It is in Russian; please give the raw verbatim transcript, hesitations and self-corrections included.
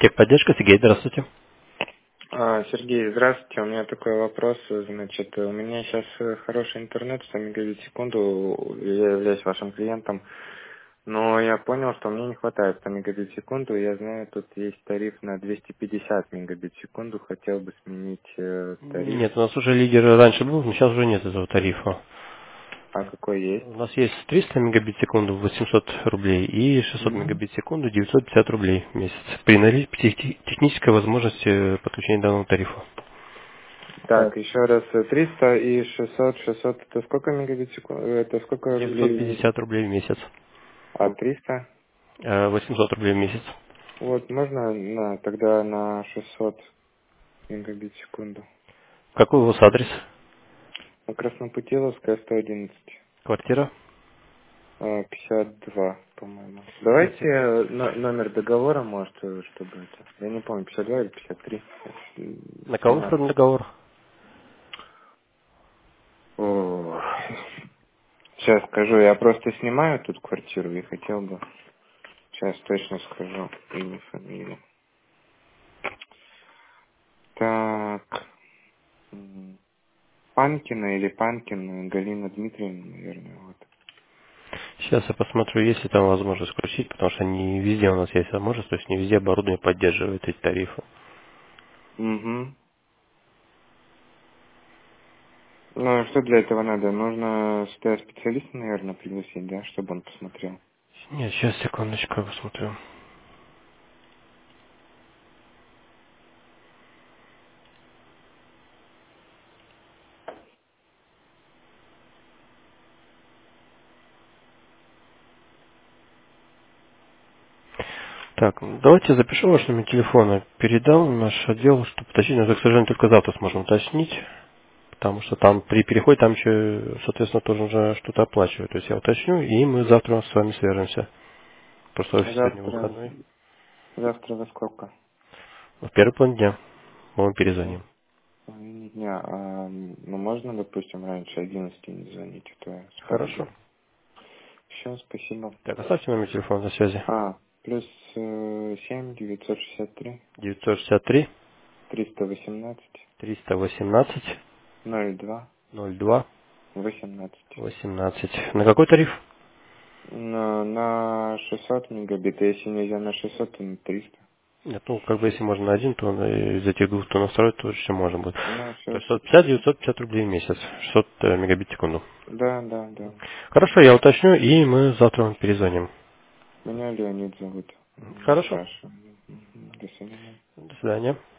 Техподдержка, Сергей, здравствуйте. А, Сергей, здравствуйте. У меня такой вопрос. Значит, у меня сейчас хороший интернет, сто мегабит в секунду. Я являюсь вашим клиентом. Но я понял, что мне не хватает ста мегабит в секунду. Я знаю, тут есть тариф на двести пятьдесят мегабит в секунду. Хотел бы сменить э, тариф. Нет, у нас уже лидер раньше был, но сейчас уже нет этого тарифа. А какой есть? У нас есть триста мегабит в секунду восемьсот рублей и шестьсот Мгм. мегабит в секунду девятьсот пятьдесят рублей в месяц. При наличии тех- технической возможности подключения данного тарифа. Так, еще раз. э, триста и шестьсот. шестьсот это сколько мегабит в секунду? Это сколько девятьсот рублей в месяц? пятьдесят рублей в месяц. А триста? Э, восемьсот рублей в месяц. Вот, можно на, тогда на шестьсот мегабит в секунду? Какой у вас адрес? На Краснопутиловская, сто одиннадцать. Квартира? А, пятьдесят два, по-моему. Пятьдесят. Давайте э, но- номер договора, может, э, чтобы это... Я не помню, пятьдесят два или пятьдесят три. М, На кого Снимаю. оформлен договор? О, сейчас скажу, я просто снимаю тут квартиру и хотел бы... Сейчас точно скажу имя, фамилию. Так, м, Панкина или Панкин, Галина Дмитриевна, наверное, вот. Сейчас я посмотрю, есть ли там возможность включить, потому что не везде у нас есть возможность, то есть не везде оборудование поддерживает эти тарифы. Угу. Ну, а что для этого надо? Нужно сюда специалиста, наверное, пригласить, да, чтобы он посмотрел. Нет, сейчас, секундочку, я посмотрю. Так, давайте запишу ваш номер телефона, передам в наш отдел, чтобы уточнить, но, к сожалению, только завтра сможем уточнить, потому что там при переходе там еще, соответственно, тоже нужно что-то оплачивать. То есть я уточню, и мы завтра с вами свяжемся. Просто офис сегодня Завтра, выходной. завтра во сколько? В первый план дня мы вам Ну, перезвоним. в половине дня. А, ну, можно, допустим, раньше одиннадцати не звонить, а то я спать Хорошо. буду. Все, спасибо. Так, оставьте номер телефона на связи. А, плюс э, семь девятьсот шестьдесят три девятьсот шестьдесят три триста восемнадцать триста восемнадцать ноль два ноль два восемнадцать. восемнадцать. На какой тариф? На, на шестьсот мегабит, а если нельзя на шестьсот, то на триста. Нет, ну, как бы, если можно на один, то на- из этих двух, то настроить, то все можно будет. Ну, То все, есть супер. сто пятьдесят девятьсот пятьдесят рублей в месяц, шестьсот э, мегабит в секунду. Да, да, да. Хорошо, я уточню, и мы завтра вам перезвоним. Меня Леонид зовут. М, Хорошо. Хорошо. Мгм. До свидания. До свидания.